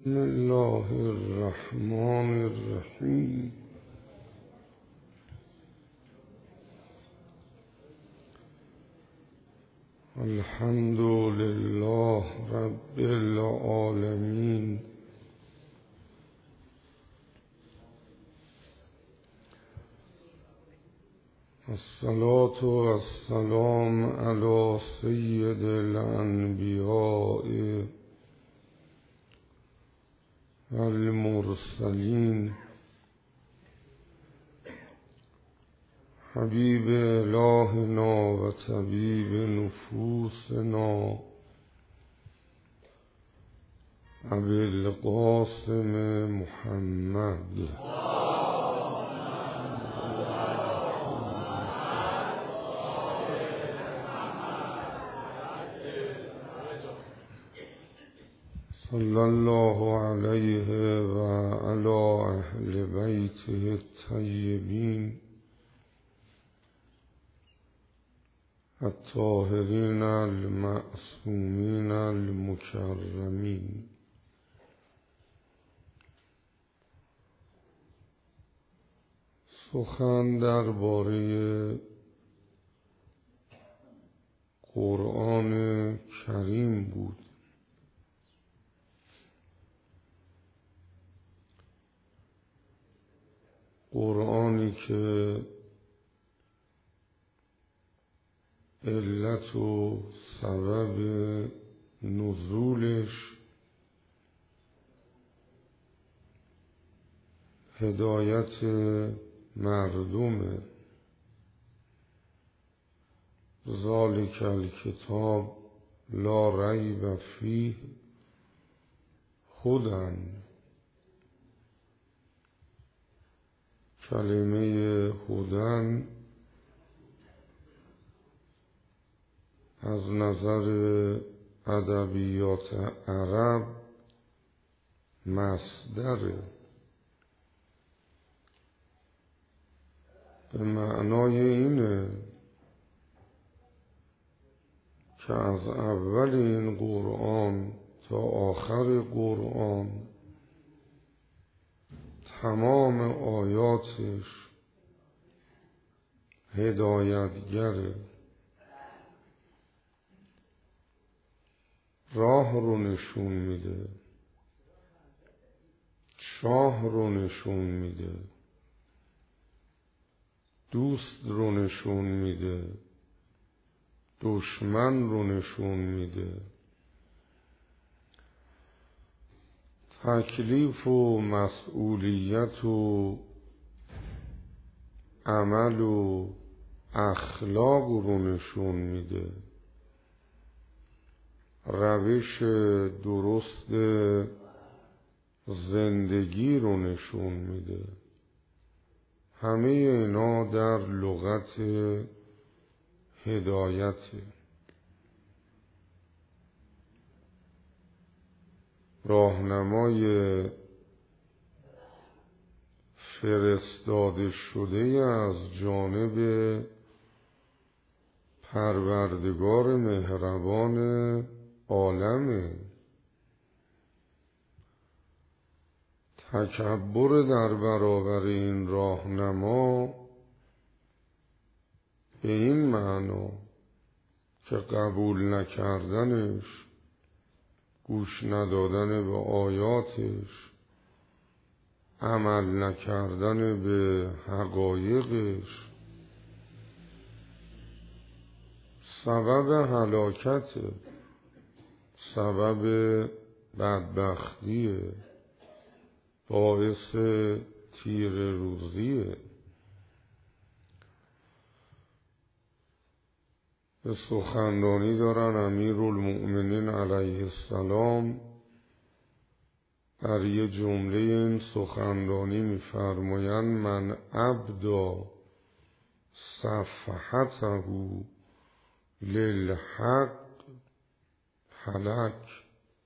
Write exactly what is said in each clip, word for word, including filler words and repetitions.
بسم الله الرحمن الرحیم. الحمد لله رب العالمین. الصلاة والسلام علی سید الانبیاء المرسلین حبیب الهنا و طبیب نفوسنا ابی القاسم محمد صلی الله علیه و علی اهل بیته الطیبین الطاهرین المعصومین المکرمین. سخن درباره قرآن کریم بود. قرآنی که علت و سبب نزولش هدایت مردمه. ذالک الکتاب لا ریب فیه هدی. کلمه هدی از نظر ادبیات عرب مصدره، به معنای اینه که از اول این قرآن تا آخر قرآن تمام آیاتش هدایتگره، راه رو نشون میده، چاه رو نشون میده، دوست رو نشون میده، دشمن رو نشون میده. تکلیف و مسئولیت و عمل و اخلاق رو نشون میده، روش درست زندگی رو نشون میده. همه اینا در لغت هدایته. راهنمای فرستاده شده از جانب پروردگار مهربان عالمه. تکبر در برابر این راهنما به این معنا که قبول نکردنش، گوش ندادن به آیاتش، عمل نکردن به حقایقش سبب هلاکته، سبب بدبختیه، باعث تیر روزیه. به سخنرانی دارن امیرالمؤمنین علیه السلام. در یه جمله این سخنرانی می‌فرمایند من ابدا صفحته للحق هلک.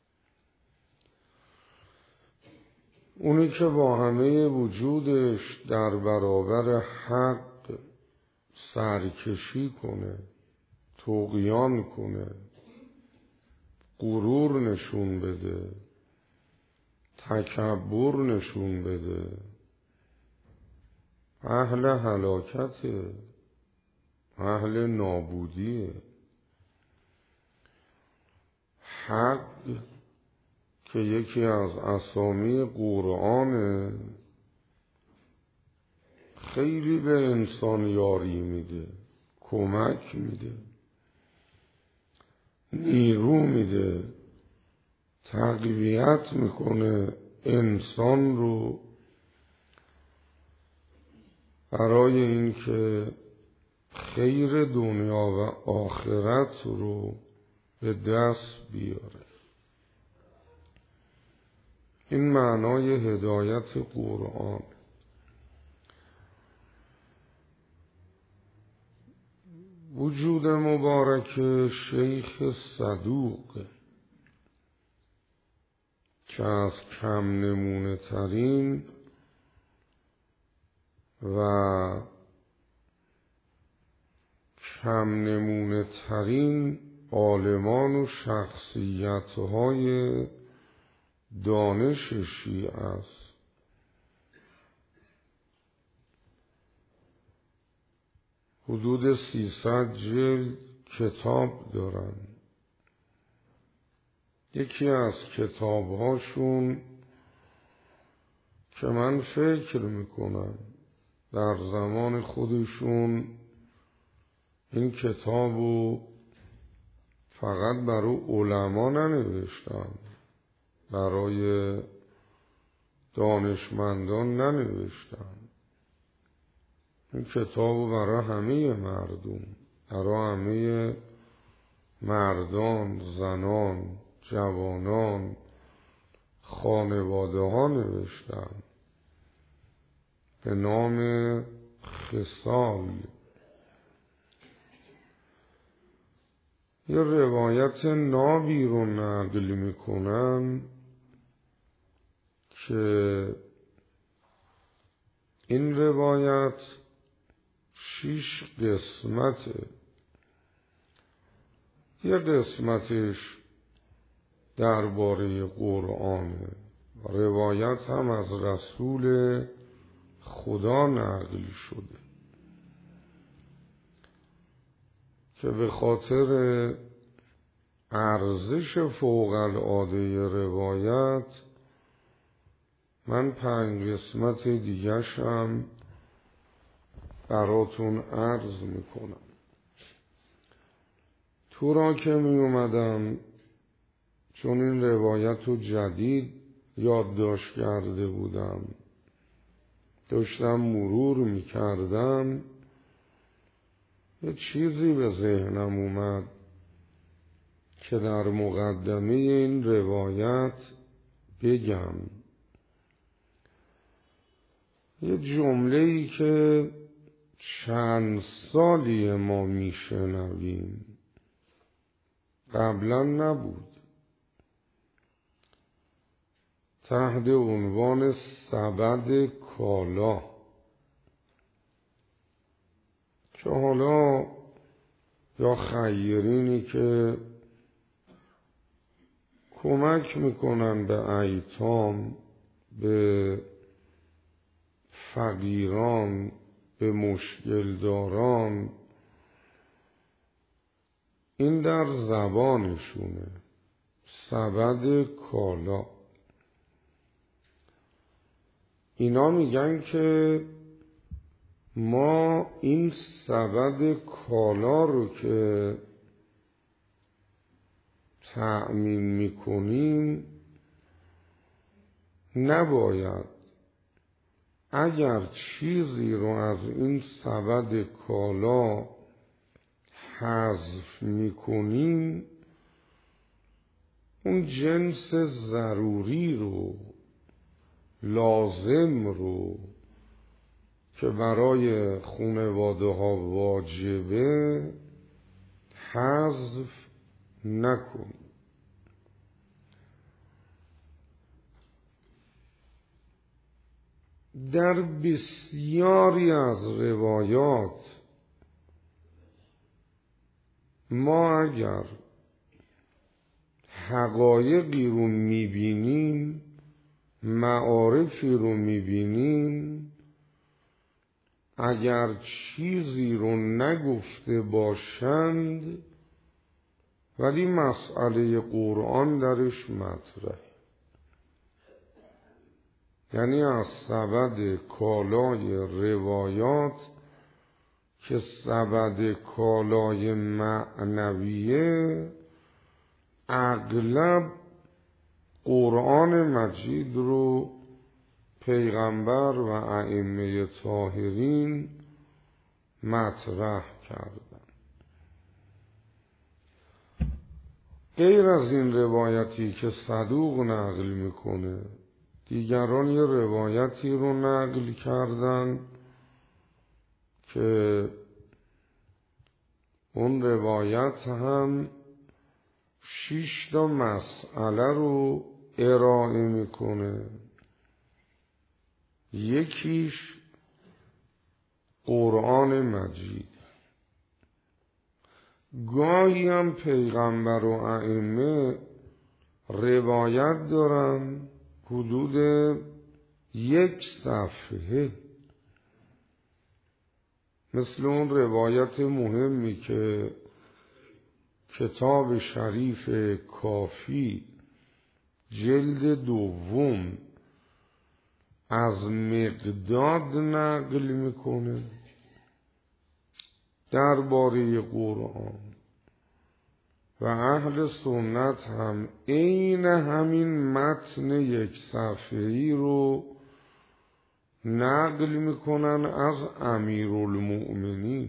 اونی که با همه وجودش در برابر حق سرکشی کنه، طغیان کنه، غرور نشون بده، تکبر نشون بده، اهل هلاکته، اهل نابودیه. حق که یکی از اسامی قرآنه، خیلی به انسان یاری میده، کمک میده، نیرو میده، تقویت میکنه انسان رو برای اینکه خیر دنیا و آخرت رو به دست بیاره. این معنای هدایت قرآن. وجود مبارک شیخ صدوق که از کم نمونه ترین و کم نمونه ترین عالمان و شخصیت‌های دانش شیعه است. حدود سیصد جلد کتاب دارن. یکی از کتابهاشون که من فکر میکنم در زمان خودشون این کتابو فقط برای علما ننوشتن، برای دانشمندان ننوشتن. این کتابو برای همه مردم، برای همه مردان، زنان، جوانان، خانواده ها نوشتن به نام خصال. یه روایت نابی رو نقل میکنن که این روایت شیش قسمته. یه قسمتش درباره قرآنه، روایت هم از رسول خدا نقل شده که به خاطر ارزش فوق العاده روایت من پنج قسمت دیگرش هم براتون عرض میکنم. تو را که می اومدم، چون این روایت رو جدید یادداشت کرده بودم، داشتم مرور میکردم، یه چیزی به ذهنم اومد که در مقدمه این روایت بگم. یه جمله‌ای که چند سالی ما میشنویم، قبلا نبود، تحت عنوان سبد کالا، که حالا یا خیرینی که کمک میکنن به ایتام، به فقیران، به مشکل داران، این در زبانشونه، سبد کالا. اینا میگن که ما این سبد کالا رو که تأمین میکنیم نباید اگر چیزی رو از این سبد کالا حذف میکنیم اون جنس ضروری رو، لازم رو که برای خانواده ها واجبه حذف نکنیم. در بسیاری از روایات ما اگر حقایقی رو میبینیم معارفی رو میبینیم اگر چیزی رو نگفته باشند ولی مسئله قرآن درش مطرحه، یعنی از سبد کالای روایات که سبد کالای معنویه اغلب قرآن مجید رو پیغمبر و ائمه طاهرین مطرح کردن. غیر از این روایتی که صدوق نقل میکنه، دیگران یه روایتی رو نقل کردن که اون روایت هم شش تا مسئله رو ارائه میکنه. یکیش قرآن مجید. گاهی هم پیغمبر و ائمه روایت دارن حدود یک صفحه، مثل اون روایت مهمی که کتاب شریف کافی جلد دوم از مقداد نقل میکنه درباره قرآن و اهل سنت هم عین همین متن یک صفحه‌ای رو نقل میکنن از امیرالمؤمنین.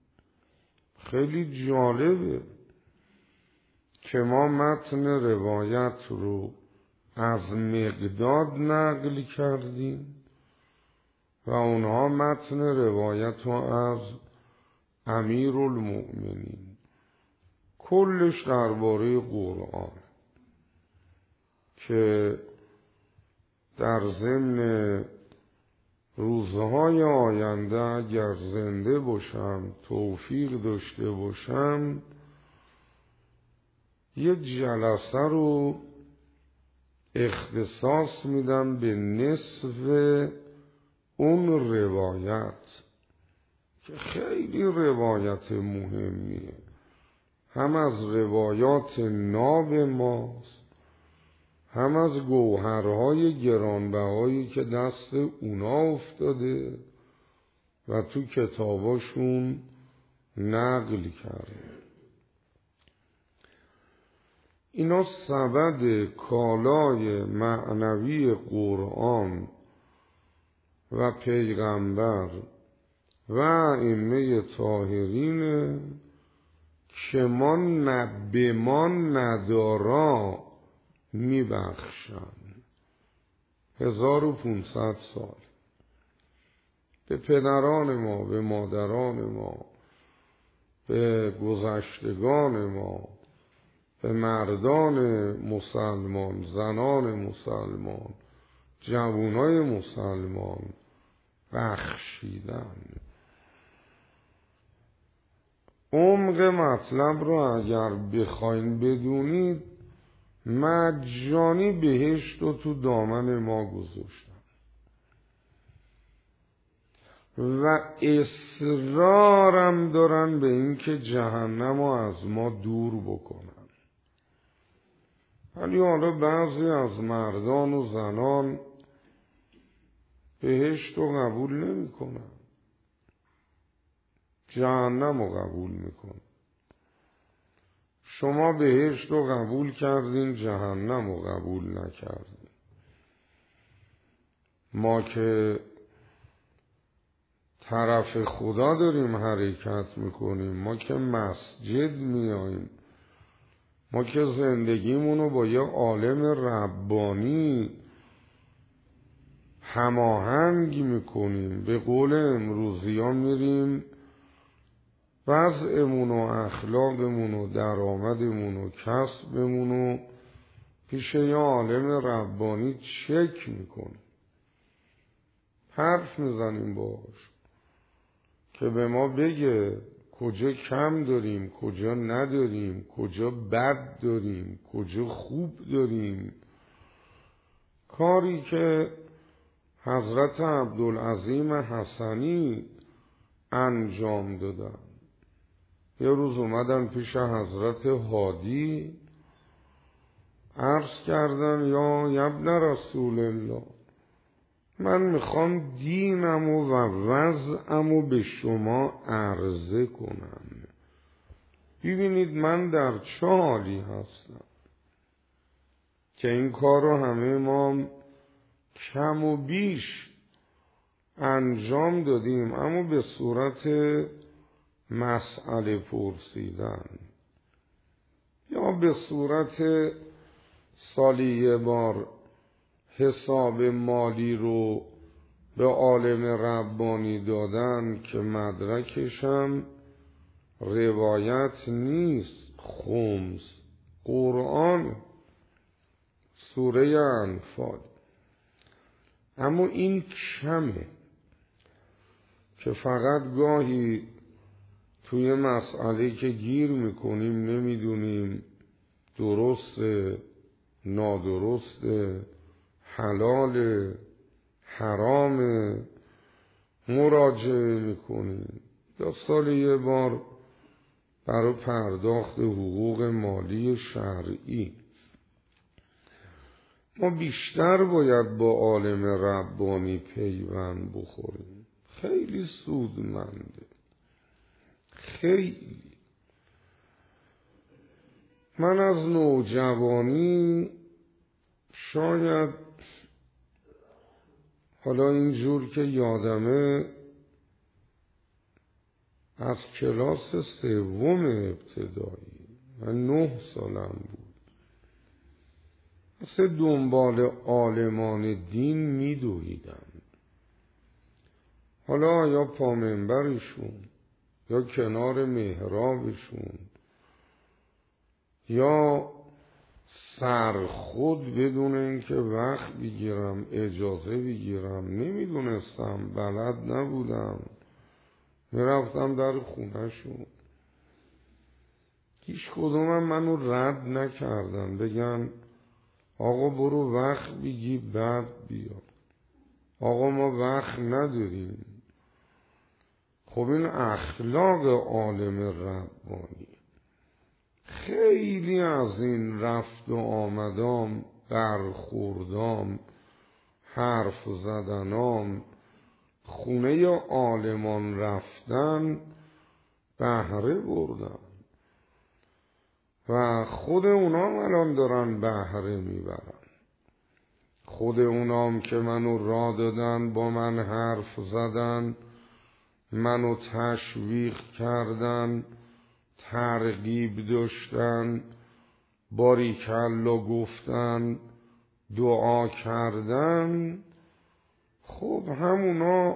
خیلی جالبه که ما متن روایت رو از مقداد نقل کردیم و اونها متن روایت رو از امیرالمؤمنین. کلش درباره قرآن که در ضمن روزهای آینده اگر زنده باشم، توفیق داشته باشم، یه جلسه رو اختصاص میدم به نصف اون روایت که خیلی روایت مهمیه، هم از روایات ناب ماست، هم از گوهرهای گرانبهایی که دست اونا افتاده و تو کتاباشون نقل کرده. اینا سبد کالای معنوی قرآن و پیغمبر و ائمه طاهرین که ما به ما ندارا میبخشن. هزار و پونصد سال به پدران ما، به مادران ما، به گذشتگان ما، به مردان مسلمان، زنان مسلمان، جوانای مسلمان بخشیدن. عمق مطلب رو اگر بخواین بدونید، مجانی بهشت رو تو دامن ما گذاشتن و اصرارم دارن به این که جهنم رو از ما دور بکنن. ولی حالا بعضی از مردان و زنان بهشت رو قبول نمی کنن، جهنم رو قبول میکنن. شما بهشت رو قبول کردین، جهنم رو قبول نکردین. ما که طرف خدا داریم حرکت میکنیم، ما که مسجد میاییم، ما که زندگیمونو با یه عالم ربانی هماهنگ میکنیم، به قول امروزی ها میریم وضعمون و اخلاقمون و درآمدمون و کسبمون و پیش یه عالم ربانی چک میکنیم، حرف میزنیم باش که به ما بگه کجا کم داریم، کجا نداریم، کجا بد داریم، کجا خوب داریم. کاری که حضرت عبدالعظیم حسنی انجام دادن. یه روز اومدن پیش حضرت هادی، عرض کردن یا ابن رسول الله، من میخوام دینمو و وضعمو به شما عرضه کنم. ببینید من در چه حالی هستم که این کار رو همه ما کم و بیش انجام دادیم، اما به صورت مسئله پرسیدن یا به صورت سالی یه بار حساب مالی رو به عالم ربانی دادن که مدرکشم روایت نیست، خمس قرآن سوره انفال. اما این کمه که فقط گاهی توی مسئله که گیر میکنیم نمیدونیم درسته نادرسته حلال حرام مراجعه میکنیم، یا سال یه بار برای پرداخت حقوق مالی شرعی. ما بیشتر باید با عالم ربانی پیوند بخوریم. خیلی سودمنده، خیلی. من از نوجوانی شاید حالا اینجور که یادمه از کلاس سوم ابتدایی، من نه سالم بود، مثل دنبال عالمان دین میدویدم. حالا یا پا منبرشون یا کنار محرابشون یا سر خود بدون اینکه وقت بگیرم اجازه بگیرم، نمیدونستم، بلد نبودم، میرفتم در خونه شون. هیچ کدومم منو رد نکردن بگن آقا برو وقت بگی بعد بیا، آقا ما وقت نداریم. خب این اخلاق عالم ربانی. خیلی از این رفت و آمدام، برخوردام، حرف زدنام، خونه عالمان رفتن بهره بردن و خود اونام الان دارن بهره میبرن. خود اونام که منو راه دادن، با من حرف زدن، منو تشویق کردن، ترغیب داشتن، باریکلا گفتن، دعا کردن، خب همونا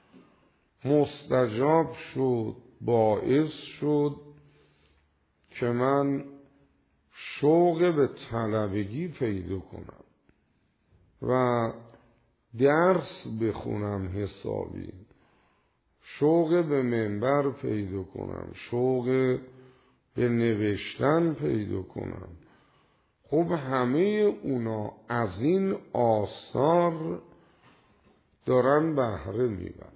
مستجاب شد، باعث شد که من شوق به طلبگی پیدا کنم و درس بخونم حسابی، شوق به منبر پیدا کنم، شوق به نوشتن پیدا کنم. خب همه اونا از این آثار دارن بهره میبرن.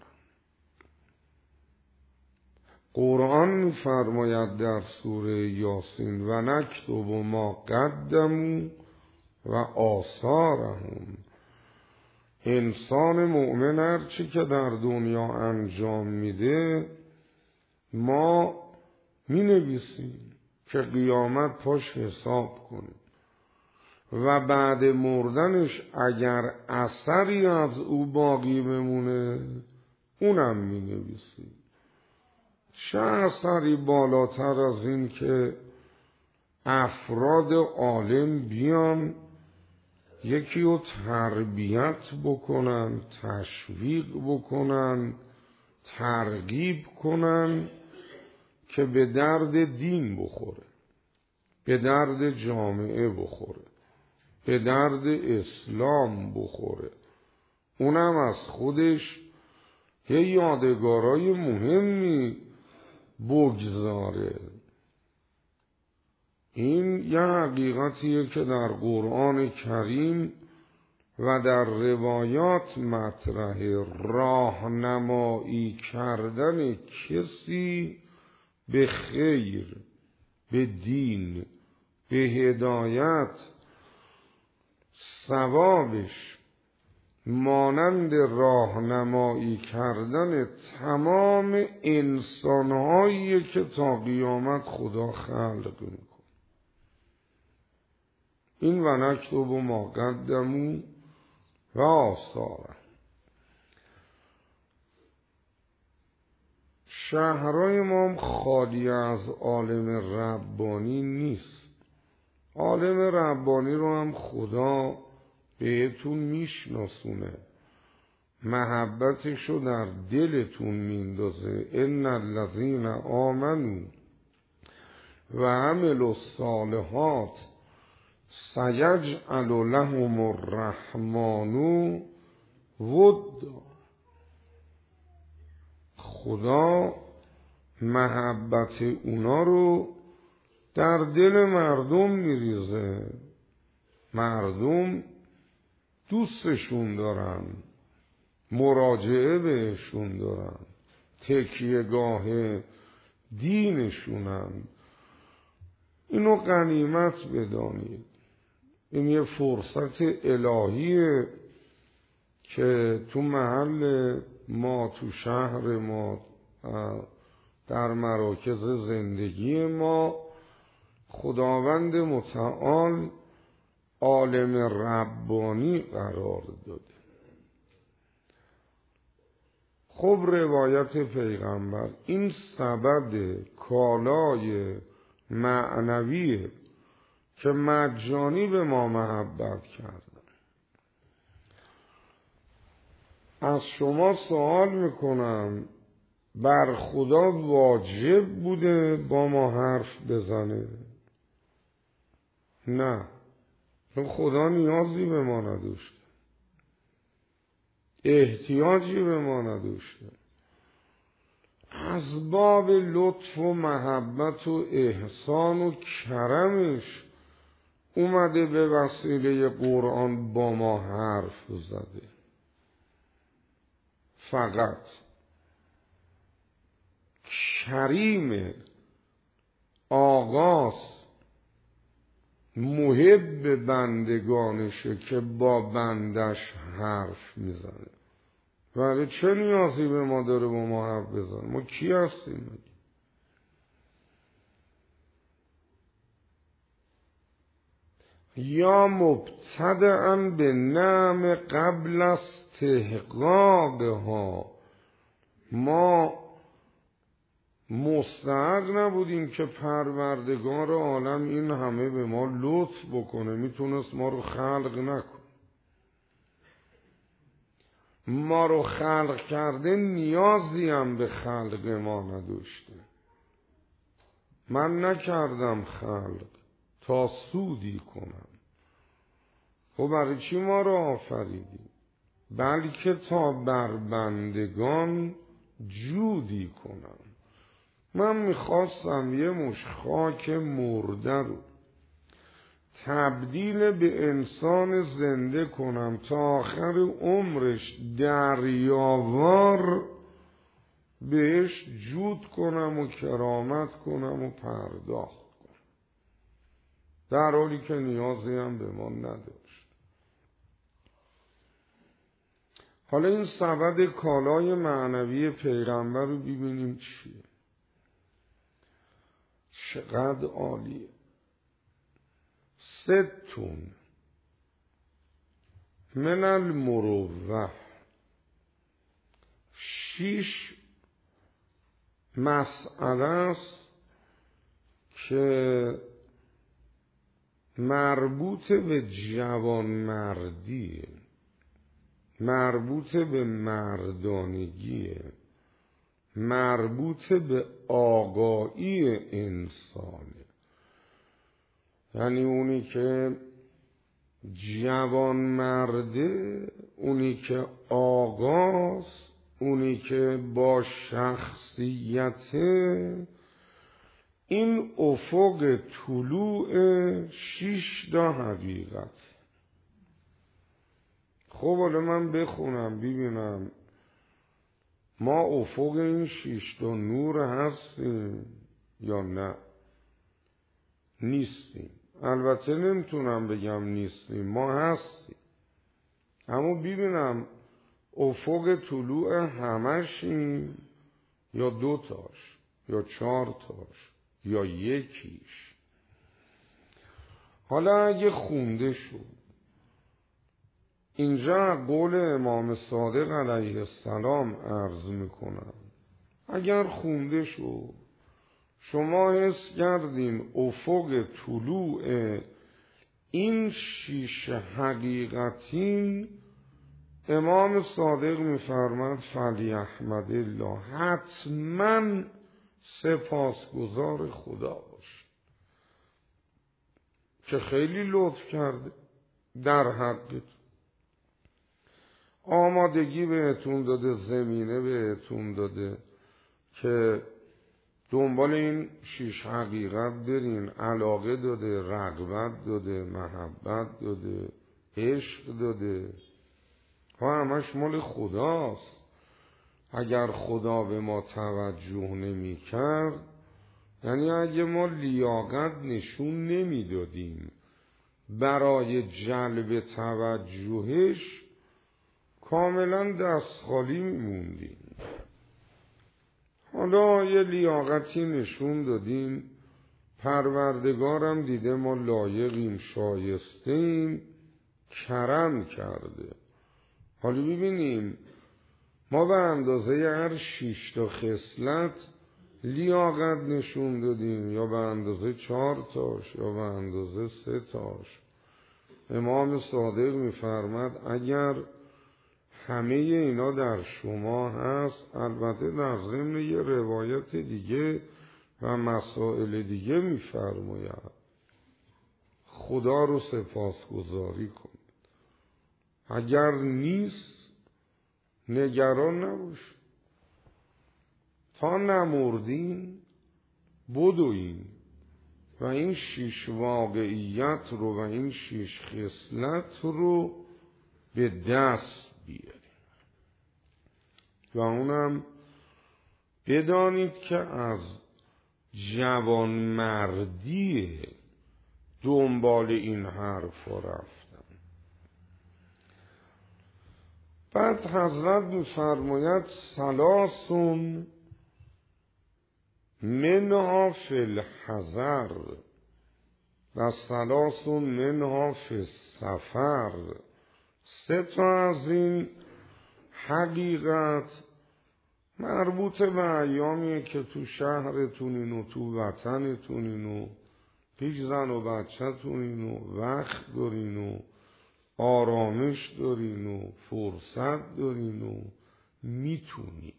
قرآن میفرماید در سوره یاسین و نکتب ما قدموا و آثارهم. انسان مؤمن هر چی که در دنیا انجام میده ما می نویسیم که قیامت پاش حساب کنیم و بعد مردنش اگر اثری از او باقی بمونه اونم می نویسیم. چه اثری بالاتر از این که افراد عالم بیان یکی رو تربیت بکنن، تشویق بکنن، ترغیب کنن که به درد دین بخوره، به درد جامعه بخوره، به درد اسلام بخوره، اونم از خودش یه یادگارای مهمی بگذاره. این یه حقیقتیه که در قرآن کریم و در روایات مطرح راهنمایی کردن کسی به خیر، به دین، به هدایت، ثوابش مانند راهنمایی کردن تمام انسانهایی که تا قیامت خدا خلق میکنه. این و نکتب ما قدموا و آثاره. شهرهای ما خالی از عالم ربانی نیست. عالم ربانی رو هم خدا بهتون میشناسونه، محبتش رو در دلتون میندازه. ان الذین آمنوا و عملوا الصالحات سیجعل لهم الرحمن ودا. خدا محبت اونا رو در دل مردم میریزه. مردم دوستشون دارن، مراجعه بهشون دارن، تکیهگاه دینشونن. اینو غنیمت بدانید. این یه فرصت الهیه که تو محل ما، تو شهر ما، در مراکز زندگی ما خداوند متعال عالم ربانی قرار داده. خب روایت پیغمبر این سبد کالای معنویه که مجانی به ما محبت کردن. از شما سوال میکنم، بر خدا واجب بوده با ما حرف بزنه؟ نه، چون خدا نیازی به ما نداشته، احتیاجی به ما نداشته. از باب لطف و محبت و احسان و کرمش اومده به وسیله قرآن با ما حرف زده. فقط کریم آغاز محب بندگانشه که با بندش حرف میزنه. ولی چه نیازی به ما داره با ما حرف بزنه؟ ما کی هستیم؟ یا مبتدعا به نعم قبل استحقاقها. ما مستحق نبودیم که پروردگار عالم این همه به ما لطف بکنه. میتونست ما رو خلق نکنه. ما رو خلق کرده، نیازی هم به خلق ما نداشته. من نکردم خلق تا سودی کنم. خب برای چی ما رو آفریدی؟ بلکه تا بر بندگان جودی کنم. من میخواستم یه مش خاک مرده رو تبدیل به انسان زنده کنم تا آخر عمرش دریاوار بهش جود کنم و کرامت کنم و پرداخت کنم، در حالی که نیازی هم به ما نداشت. حالا این سبد کالای معنوی پیغمبر رو ببینیم چیه. چقدر عالیه. ستون من المروه، شیش مسئله است که مربوط به جوانمردیه، مربوط به مردانگیه، مربوط به آگاهی انسانه. یعنی اونی که جوان مرده، اونی که آگاه، اونی که با شخصیت، این افق طلوع شش تا حقیقت. خب حالا من بخونم ببینم ما افق این شش تا نور هستیم یا نه نیستیم. البته نمیتونم بگم نیستیم، ما هستیم، اما ببینم افق طلوع همشیم یا دو تاش یا چهار تاش یا یکیش. حالا اگه خونده شد اینجا قول امام صادق علیه السلام عرض میکنم، اگر خونده شد شما حس کردین افق طلوع این شیش حقیقتین، امام صادق میفرماد فلیحمد الله، حتما سپاسگزار خدا باش که خیلی لطف کرده در حقت، آمادگی بهتون داده، زمینه بهتون داده که دنبال این شیش حقیقت برین، علاقه داده، رغبت داده، محبت داده، عشق داده، ها همش مال خداست. اگر خدا به ما توجه نمی کرد، یعنی اگه ما لیاقت نشون نمی دادیم برای جلب توجهش، کاملا دست خالی می موندیم. حالا یه لیاقتی نشون دادیم، پروردگارم دیده ما لایقیم، شایستیم، کرم کرده. حالا ببینیم ما به اندازه هر شش تا خصلت لیاقت نشون دادیم یا به اندازه چهار تاش یا به اندازه سه تاش. امام صادق میفرماد اگر همه اینا در شما هست، البته در ضمن یه روایت دیگه و مسائل دیگه میفرماید خدا رو سپاسگزاری کنید. اگر نیست نگران نباش، تا نمردین بدوین و این شش واقعیت رو و این شش خصلت رو به دست بیاریم. و اونم بدانید که از جوانمردی دنبال این حرف رفتن. بعد حضرت می‌فرماید ثلاثون منها فی الحضر و ثلاثون منها فی السفر. سه تا از این حقیقت مربوط به ایامیه که تو شهرتونین و تو وطنتونین و پیش زن و بچه‌تونین و وقت دارین و آرامش دارین و فرصت دارین و میتونین.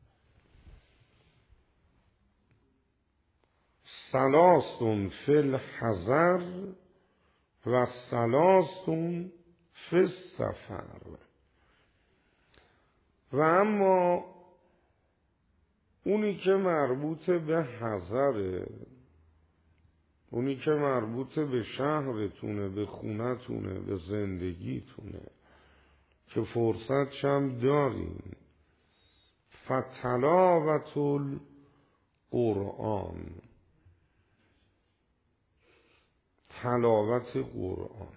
ثلاثون فی الحضر و ثلاثون فی السفر. و اما اونی که مربوط به حضره، اونی که مربوط به شهرتونه، به خونتونه، به زندگیتونه که فرصت شم دارین، فتلاوت القرآن، تلاوت قرآن،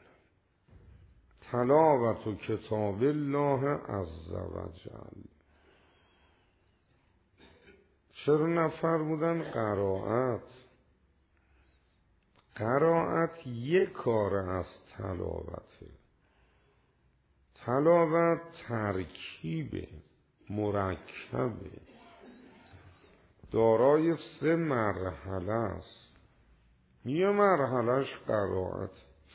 تلاوت کتاب الله عز و جل. چرا نفرمودن قرائت؟ قرائت یک کار از تلاوته. تلاوت ترکیب مرکبه، دارای سه مرحله است. یه مرحلهش قرائت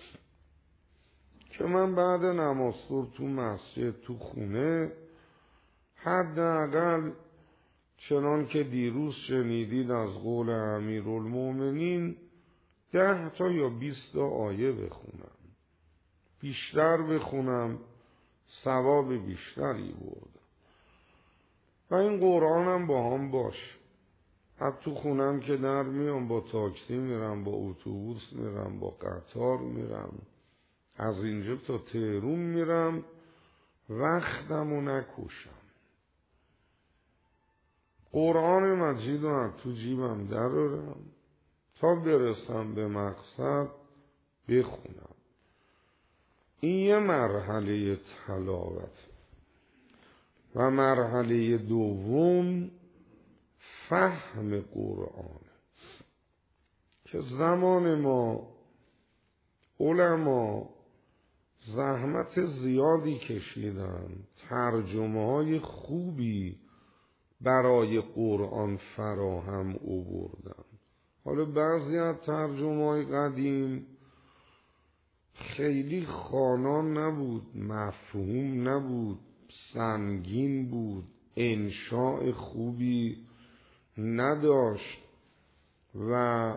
که من بعد نماز تو مسجد تو خونه حداقل چنان که دیروز شنیدید از قول امیرالمومنین ده تا یا بیست تا آیه بخونم، بیشتر بخونم ثواب بیشتری بردم. و این قرآنم با هم باش. حتی تو خونم که در میام با تاکسی میرم، با اتوبوس میرم، با قطار میرم، از اینجا تا تهرون میرم، وقتمو نکشم. قرآن مجید رو از تو جیبم درارم تا برسم به مقصد بخونم. این یه مرحله تلاوت. و مرحله دوم فهم قرآن که زمان ما علما زحمت زیادی کشیدن، ترجمه های خوبی برای قرآن فراهم آوردن. حالا بعضی از ترجمه های قدیم خیلی خوانا نبود، مفهوم نبود، سنگین بود، انشاء خوبی نداشت و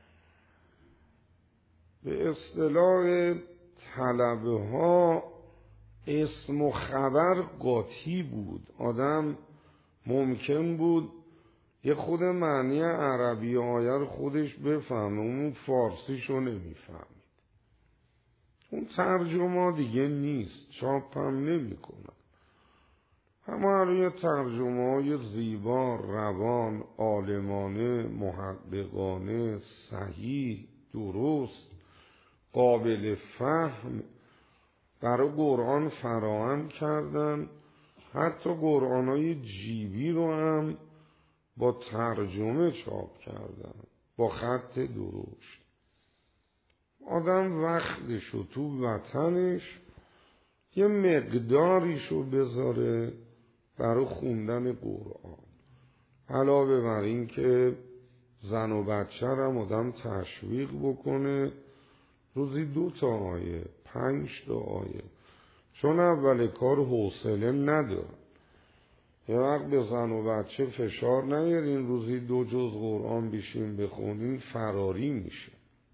به اصطلاح طلبه ها اسم و خبر قاطی بود. آدم ممکن بود یه خود معنی عربی آیه رو خودش بفهمه، اون فارسیشو نمیفهمید. اون ترجمه دیگه نیست، چاپ هم نمی کنن. همه روی ترجمه های زیبا، روان، عالمانه، محققانه، صحیح، درست، قابل فهم برای قرآن فراهم کردن. حتی قرآن های جیبی رو هم با ترجمه چاپ کردن، با خط درشت. آدم وقتشو تو وطنش یه مقداریشو بذاره برای خوندن قرآن. علاوه بر این که زن و بچه هم آدم تشویق بکنه روزی دو تا آیه، پنج تا آیه، چون اول کار حوصله نداره. یه وقت به زن و بچه فشار نیارین روزی دو جز قرآن بشین بخونین، فراری میشه.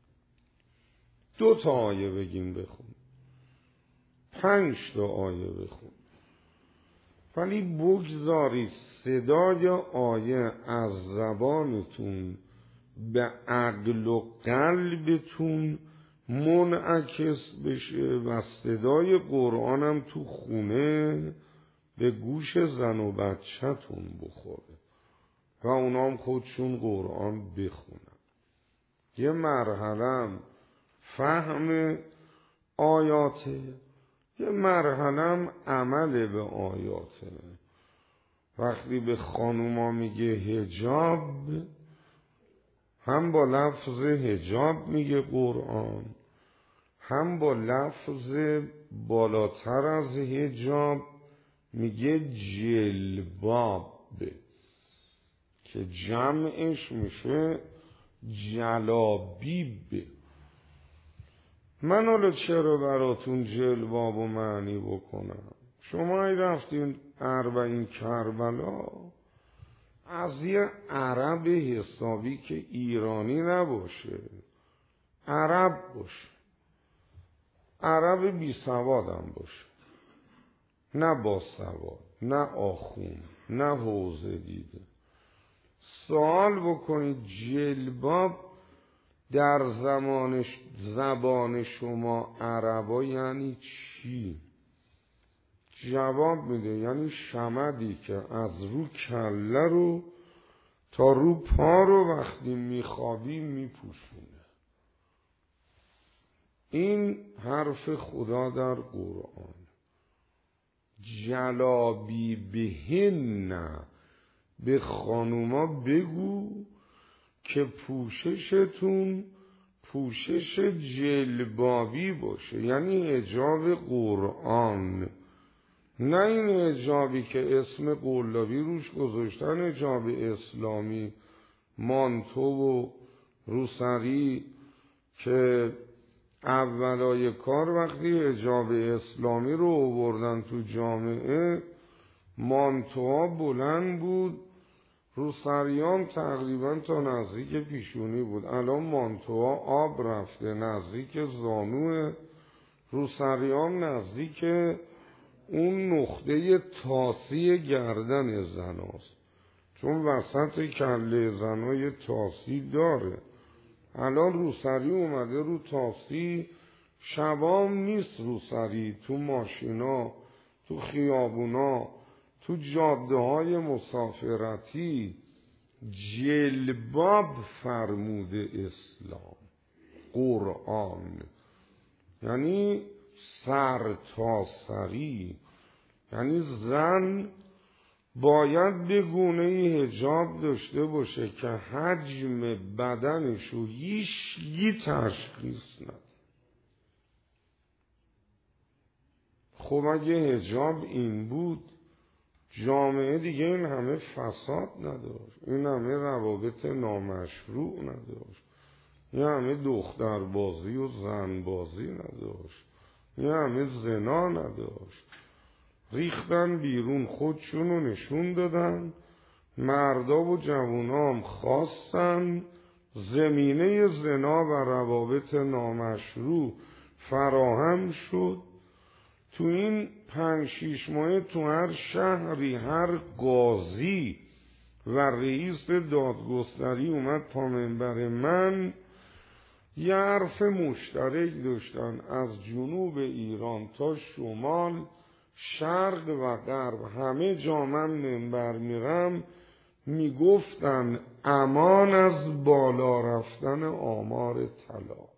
دو تا آیه بگین بخون، پنج تا آیه بخون، ولی بگذارید صدای آیه از زبانتون به عقل و قلبتون منعکس بشه و صدای قرآنم تو خونه به گوش زن و بچه‌تون بخوره و اونام خودشون قرآن بخونن. یه مرحله فهم آیاته، یه مرحله عمل به آیاته. وقتی به خانوما میگه حجاب، هم با لفظ حجاب میگه قرآن، هم با لفظ بالاتر از حجاب میگه جلباب که جمعش میشه جلابیب. من حالا چرا براتون جلباب و معنی بکنم؟ شما ای رفتین اربعین کربلا، از یه عرب حسابی که ایرانی نباشه، عرب باشه، عرب بی سوادم باشه، نه با سواد، نه آخون، نه حوزه دیده، سوال بکنید جلباب در زمانش زبان شما عربا یعنی چی؟ جواب میده یعنی شمدی که از رو کله رو تا رو پا رو وقتی میخوابی میپوشونه. این حرف خدا در قرآن. جلابی بهن، به خانوما بگو که پوششتون پوشش جلبابی باشه، یعنی حجاب قرآن، نه این حجابی که اسم قلابی روش گذاشتن، حجاب اسلامی، مانتو و روسری، که اولای کار وقتی حجاب اسلامی رو آوردن تو جامعه مانتوها بلند بود، روسریام تقریبا تا نزدیک پیشونی بود. الان مانتوها آب رفته نزدیک زانوه، روسریام نزدیک اون نقطه تاسی گردن زناست، چون وسط کله زنای تاسی داره. الان روسری اومده رو تاسی، شبام نیست روسری، تو ماشینا تو خیابونا، تو جاده های مسافرتی جلباب فرموده اسلام، قرآن، یعنی سر تا سری، یعنی زن باید به گونه حجاب داشته باشه که حجم بدنشو هیچی تشخیص نده. خب اگه حجاب این بود جامعه دیگه این همه فساد نداشت، این همه روابط نامشروع نداشت، این همه دختر بازی و زن بازی نداشت، این همه زنا نداشت. ریختن بیرون، خودشونو نشون دادن، مردا و جوونا هم خواستن، زمینه زنا و روابط نامشروع فراهم شد. تو این پنج شیش ماه تو هر شهری هر قاضی و رئیس دادگستری اومد پا منبر من، یه حرف مشترک داشتن از جنوب ایران تا شمال، شرق و غرب، همه جا من منبر میرم، میگفتن امان از بالا رفتن آمار طلاق.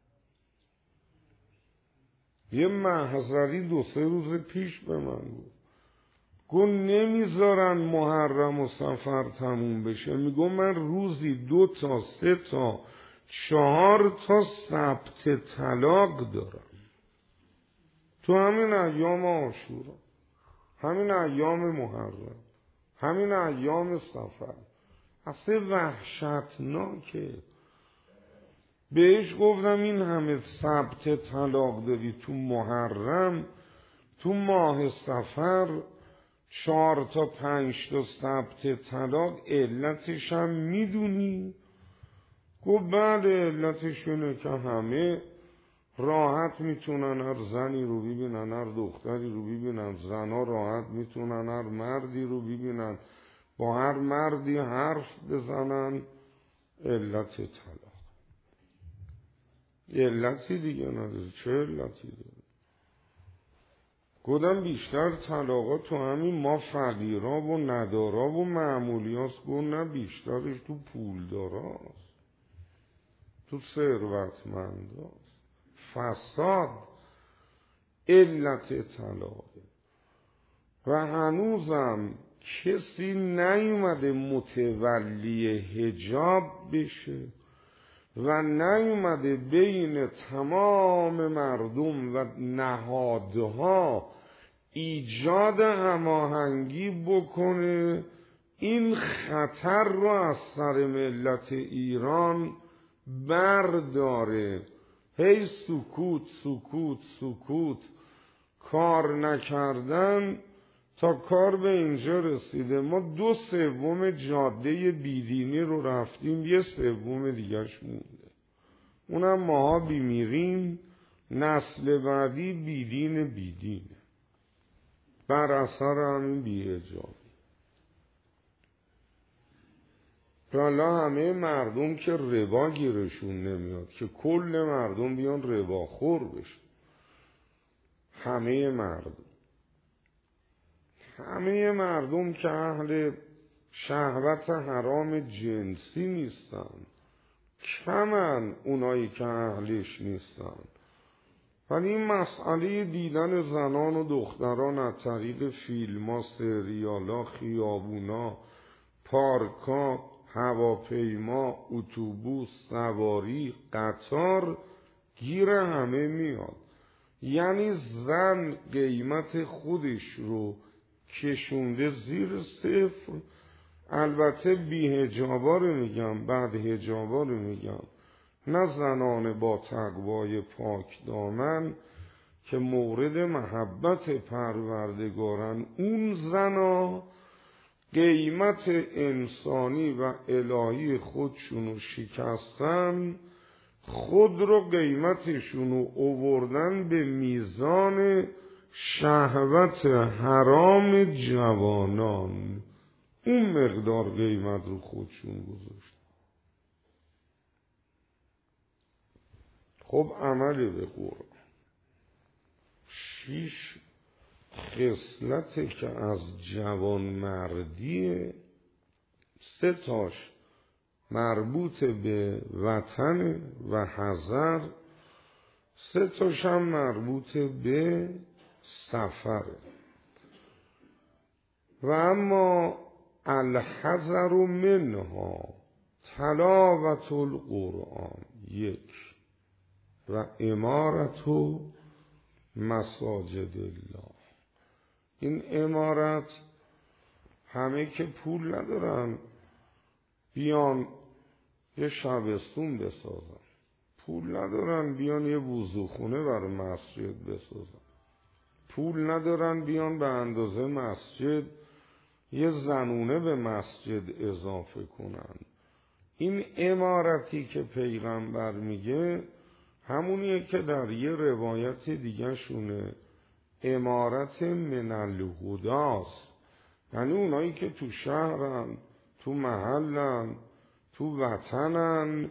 یه محضری دو سه روز پیش به من بود، گفت نمیذارن محرم و صفر تموم بشه، میگم من روزی دو تا سه تا چهار تا ثبت طلاق دارم تو همین ایام عاشورا، همین ایام محرم، همین ایام صفر. اصلا وحشتناکه. بهش گفتم این همه ثبت طلاق داری تو محرم، تو ماه صفر چهار تا پنج تا ثبت طلاق، علتش هم میدونی؟ گفت بله علتشونه که همه راحت میتونن هر زنی رو ببینن، هر دختری رو ببینن، زنها راحت میتونن هر مردی رو ببینن، با هر مردی حرف بزنن، علت طلاق. علتی دیگه نداره. چه علتی داره؟ گفتم بیشتر طلاقات تو همین ما فقیرا و ندارا و معمولی هست. گفت نه، بیشترش تو پولدارا هست، تو ثروتمند هست. فساد علت طلاقه و هنوزم کسی نیومده متولی حجاب بشه و نیومده بین تمام مردم و نهادها ایجاد هماهنگی بکنه این خطر رو از سر ملت ایران برداره. هی سکوت سکوت سکوت، کار نکردن تا کار به اینجا رسیده. ما دو سوم جاده بیدینی رو رفتیم، یه سوم دیگرش مونده، اونم ماها بیمیریم، نسل بعدی بیدین بیدینه بر اثر همین بی‌حجابی. حالا همه مردم که ربا گیرشون نمیاد که کل مردم بیان ربا خور بشن، همه مردم همه مردم که اهل شهوت حرام جنسی نیستن، کمن اونایی که اهلش نیستن. ولی این مسئله دیدن زنان و دختران از طریق فیلم ها، سریال ها، خیابونا، پارکا، هواپیما، اتوبوس، سواری، قطار گیر همه میاد. یعنی زن قیمت خودش رو کشونده زیر صفر. البته بی حجابا رو میگم، بعد حجابا رو میگم، نه زنان با تقوای پاک دامن که مورد محبت پروردگارن. اون زنا قیمت انسانی و الهی خودشونو شکستن، خود رو قیمتشونو اووردن به میزان شهوت حرام جوانان، اون مقدار قیمت رو خودشون گذاشت. خب عمل به قرآن. شیش خصلتی که از جوانمردیه، سه تاش مربوط به وطن و حضر، سه تاش هم مربوط به سفره. و اما الحذر منها تلاوت القرآن یک و امارت مساجد الله. این امارت همه که پول ندارن بیان یه شبستون بسازن، پول ندارن بیان یه وضوخونه برای مسجد بسازن، پول ندارن بیان به اندازه مسجد یه زنونه به مسجد اضافه کنن. این امارتی که پیغمبر میگه همونیه که در یه روایت دیگه شونه امارت من الهداست، یعنی اونایی که تو شهرن، تو محلن، تو وطنن،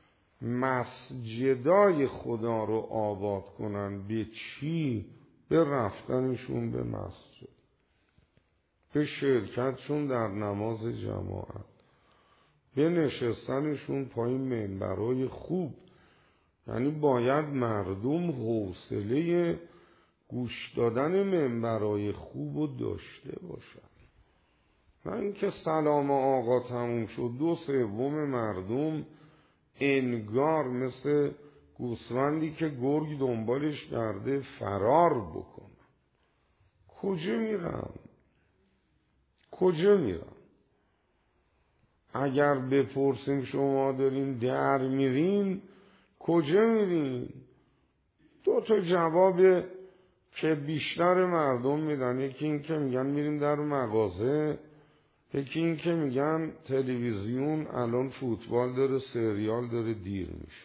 مسجدای خدا رو آباد کنن. به چی؟ به رفتنشون به مسجد، به شرکتشون در نماز جماعت، به نشستنشون پایین منبرای خوب. یعنی باید مردم حوصله گوش دادن منبرای خوب رو داشته باشن، نه اینکه سلام آقا تموم شد دو سوم مردم انگار مثل گوسفندی که گرگ دنبالش کرده فرار بکنن. کجا میرن؟ کجا میرن؟ اگر بپرسیم شما دارین در میرین کجا میرین؟ دو تا جواب که بیشتر مردم میدن، یکی این که میگن میریم در مغازه، یکی این که میگن تلویزیون الان فوتبال داره، سریال داره، دیر میشه.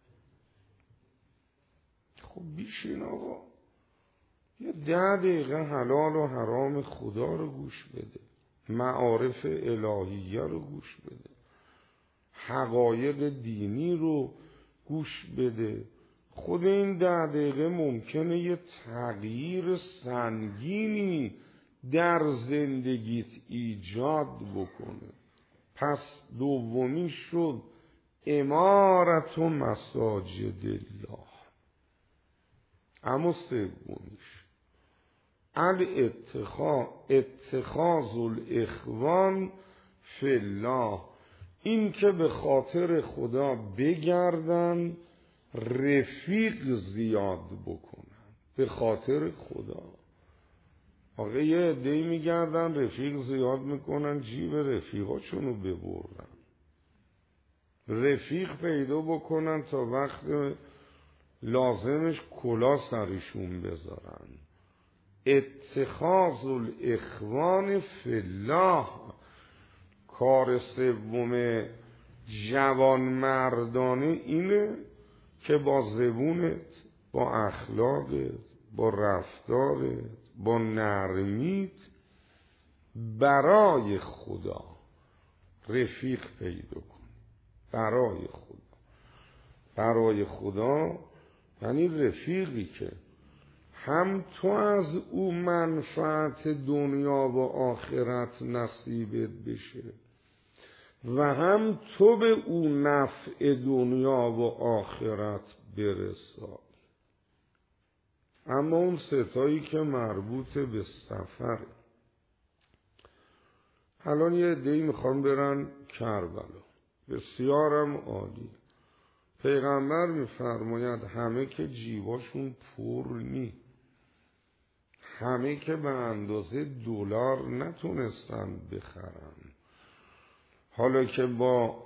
خب بیشین آقا یه ده دقیقه حلال و حرام خدا رو گوش بده، معارف الهیه رو گوش بده، حقایق دینی رو گوش بده. خود این ده دقیقه ممکنه یه تغییر سنگینی در زندگیت ایجاد بکنه. پس دومی شد امارت و مساجد الله. اما سومیش الاتخاذ اتخاذ الاخوان فی الله، این که به خاطر خدا بگردن رفیق زیاد بکنن. به خاطر خدا آقا یه عده‌ای میگردن رفیق زیاد میکنن، جیب رفیقاشونو ببرن، رفیق پیدا بکنن تا وقت لازمش کلا سرشون بذارن. اتخاذ الاخوان فی الله. کار سوم جوان مردانه اینه که با زبونت، با اخلاقت، با رفتارت، با نرمیت برای خدا رفیق پیدا کن. برای خدا. برای خدا یعنی رفیقی که هم تو از او منفعت دنیا و آخرت نصیبت بشه و هم تو به او نفع دنیا و آخرت برسانی. اما اون ستایی که مربوط به سفر، الان یه عده‌ای میخوان برن کربلا، بسیارم عالی. پیغمبر میفرماید همه که جیباشون پر نی، همه که به اندازه دلار نتونستن بخرن، حالا که با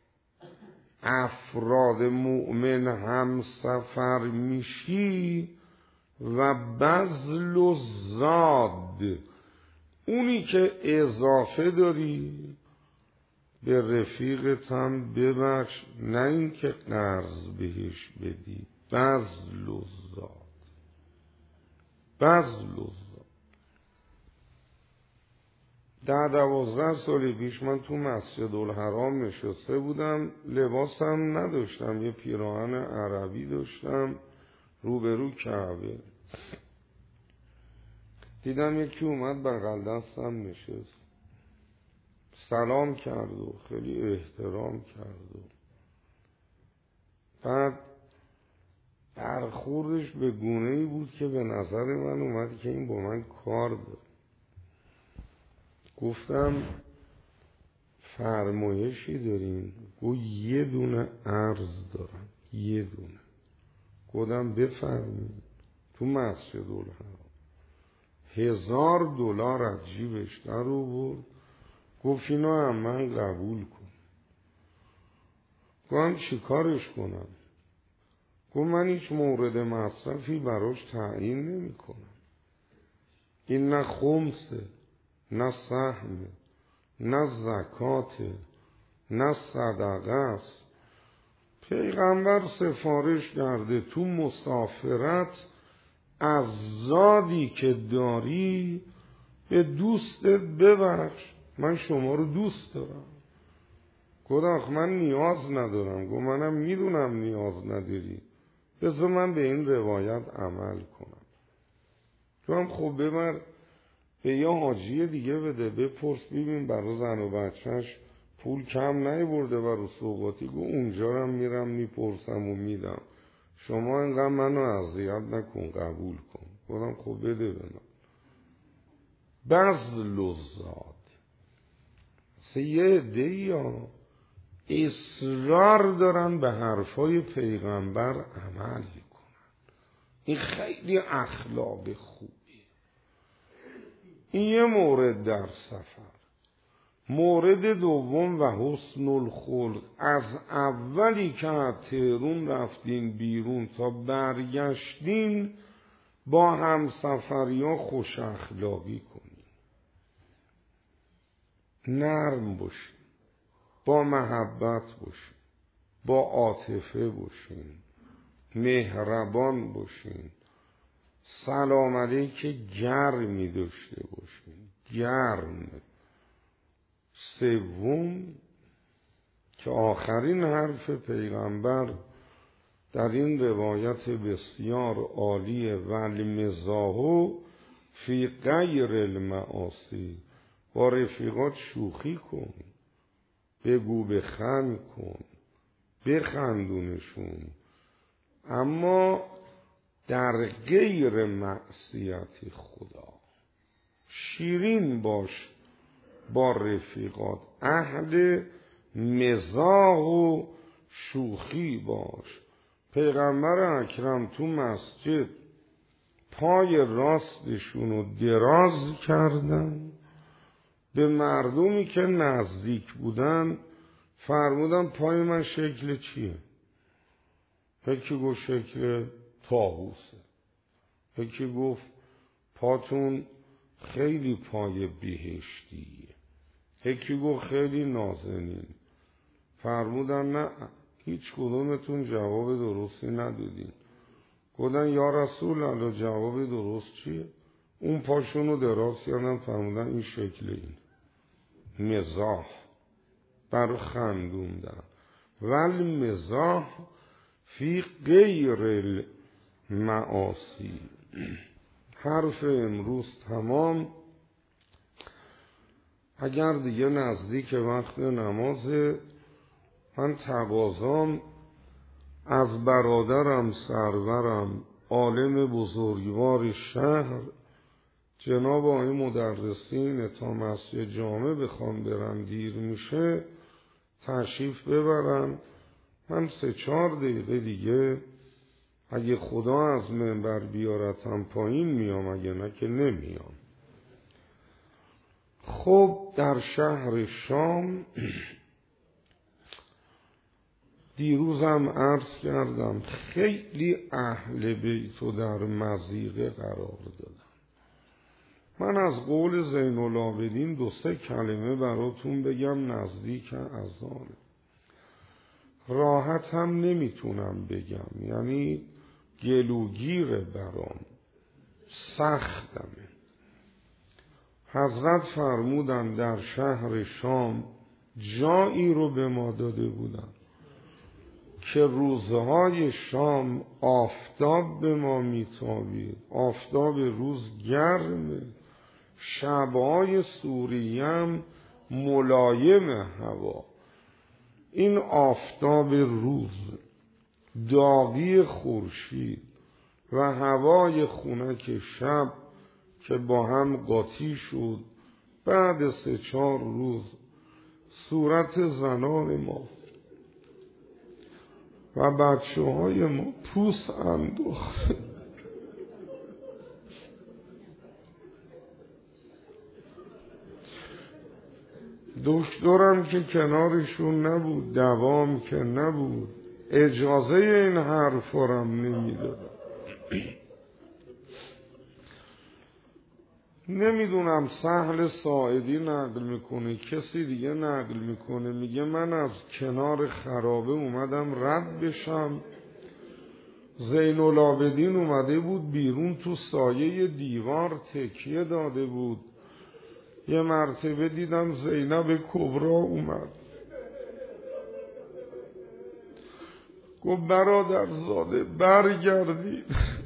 افراد مؤمن هم سفر میشی و بذل و زاد، اونی که اضافه داری به رفیقت هم ببخش، نه این که قرض بهش بدی. بذل و زاد، بذل و زاد. ده دوازده سال پیش من تو مسجد الحرام نشسته بودم، لباسم نداشتم، یه پیراهن عربی داشتم، روبرو کعبه. دیدم یکی اومد بغل دستم نشست، سلام کرد و خیلی احترام کرد و بعد برخوردش به گونه‌ای بود که به نظر من اومد که این با من کار داره. گفتم فرمایشی دارین؟ گفت یه دونه عرض دارم، یه دونه. گفتم بفرمایید. تو مسجد الحرام هزار دلار از جیبش در آورد، گفت اینو هم من قبول کن. گفتم چی کارش کنم؟ گفت من هیچ مورد مصرفی براش تعیین نمی کنم. این نه خمسه، نه سهمه، نه زکاته، نه صدقه است. پیغمبر سفارش کرده تو مسافرت از زادی که داری به دوستت ببخش، من شما رو دوست دارم. گفت آخ من نیاز ندارم. گفت منم میدونم نیاز نداری، بذار من به این روایت عمل کنم. گفتم خب ببر به یه حاجی دیگه بده، بپرس ببین برای زن و بچهش پول کم نیورده برای سوغاتی. گفت اونجا هم میرم میپرسم و میدم، شما اینقدر منو اذیت نکن، قبول کن. گفتم خب بده به من. بذل الزاد. یه عده‌ای ها اصرار دارن به حرفای پیغمبر عمل کنن. این خیلی اخلاق خوبی. این یه مورد در سفر. مورد دوم و حسن الخلق. از اولی که از تهران رفتین بیرون تا برگشتین با همسفریا خوش اخلاقی کنین، نرم باشین، با محبت باشین، با عاطفه باشین، مهربان باشین، سلام علیک گرمی داشته باشین، گرم. سوم که آخرین حرف پیغمبر در این روایت بسیار عالی، والمزاح فی غیر المعاصی، با رفیقات شوخی کن، بگو بخند کن، بخندونشون، اما در غیر معصیت خدا. شیرین باش با رفیقات، اهل مزاح و شوخی باش. پیغمبر اکرم تو مسجد پای راستشون رو دراز کردن، به مردمی که نزدیک بودن فرمودن پای من شکل چیه؟ یکی گفت شکل طاووسه، یکی گفت پاتون خیلی پای بهشتیه، یکی گفت خیلی نازنین. فرمودن نه هیچ کدومتون جواب درستی ندادین. گفتن یا رسول الله جواب درست چیه؟ اون پاشونو دراز کردن، فرمودن این شکل این مزاح، برای خندوندن. ولی مزاح فی غیر المعاصی. حرف امروز تمام. اگر دیگه نزدیک وقت نمازه، من تقاضام از برادرم سرورم عالم بزرگوار شهر جناب آقای مدرسین تا مسجد جامع بخوام برن دیر میشه تشریف ببرن. من سه چهار دقیقه دیگه اگه خدا از منبر بیارتم پایین میام، اگه نه که نمیام. خب در شهر شام دیروزم عرض کردم خیلی اهل بیتو در مضیقه قرار دادم. من از قول زین العابدین دو سه کلمه براتون بگم نزدیک اذانه. راحت هم نمیتونم بگم، یعنی گلوگیره برام، سختمه. حضرت فرمودن در شهر شام جایی رو به ما داده بودن که روزهای شام آفتاب به ما میتابید، آفتاب روز گرمه، شبهای سوریم ملایم هوا. این آفتاب روز، داغی خورشید و هوای خنک شب که با هم قاطی شد، بعد سه چهار روز صورت زنان ما و بچه های ما پوست انداخت. دکترم که کنارشون نبود، دوام که نبود، اجازه این حرفارم نمیدادم. نمیدونم سهل ساعدی نقل میکنه، کسی دیگه نقل میکنه، میگه من از کنار خرابه اومدم رد بشم، زین العابدین اومده بود بیرون، تو سایه دیوار تکیه داده بود. یه مرتبه دیدم زینب کبرا اومد، گفت برادرزاده برگردید،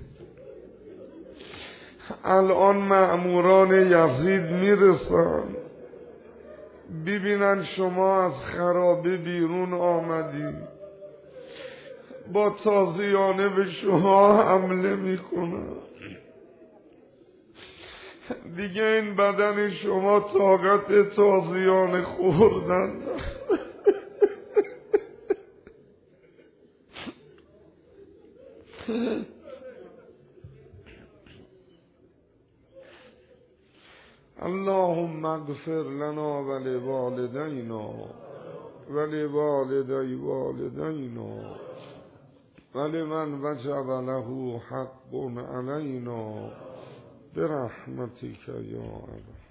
الان مأموران یزید میرسن ببینن شما از خرابه بیرون آمدی، با تازیانه به شما حمله میکنن، دیگه این بدن شما طاقت تازیانه خوردن. اللهم اغفر لنا ولوالدینا ولوالدی والدینا ولمن وجب له حق علینا برحمتک یا ارحم.